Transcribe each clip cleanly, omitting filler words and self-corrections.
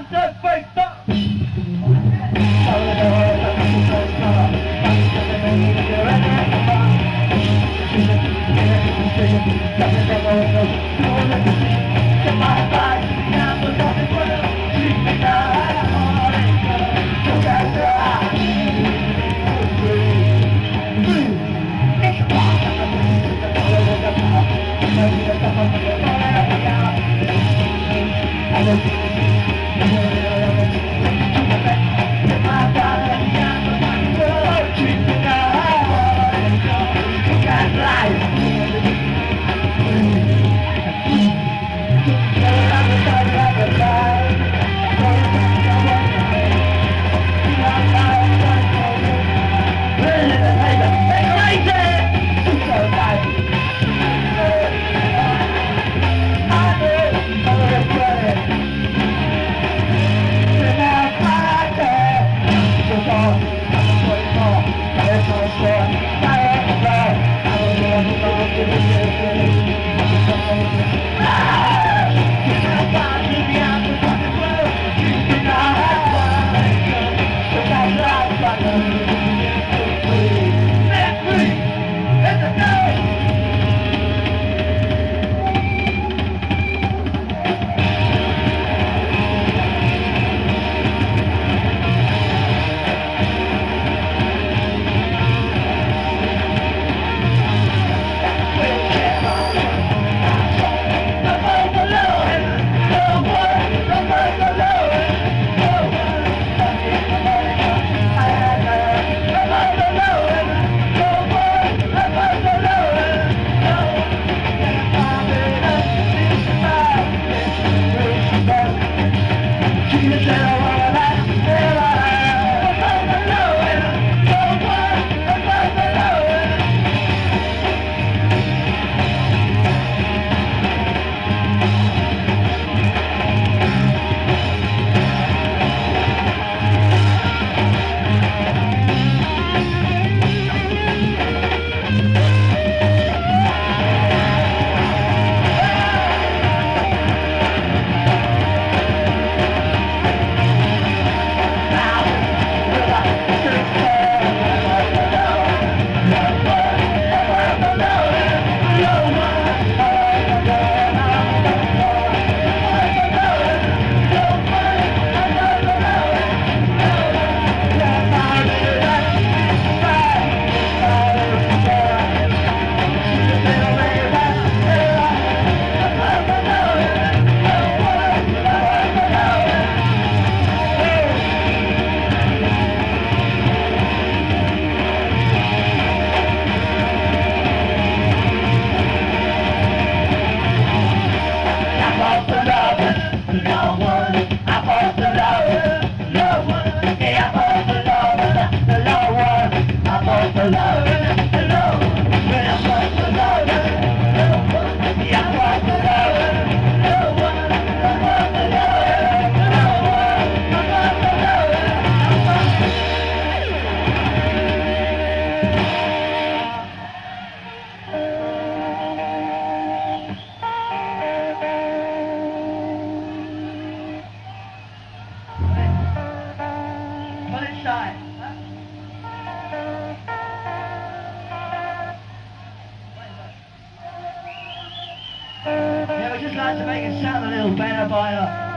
Yeah, we just like to make it sound a little better by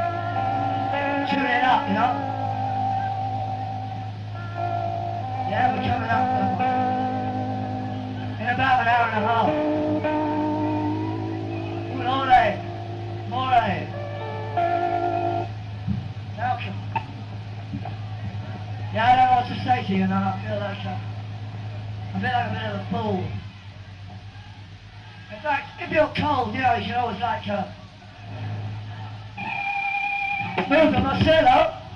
tuning it up, you know? Yeah, we're coming up in about an hour and a half. More. Malcolm. Yeah, I don't know what to say to you now. I feel like a bit of a fool. In fact, if you're cold, you know, you can always like move to Marcelo.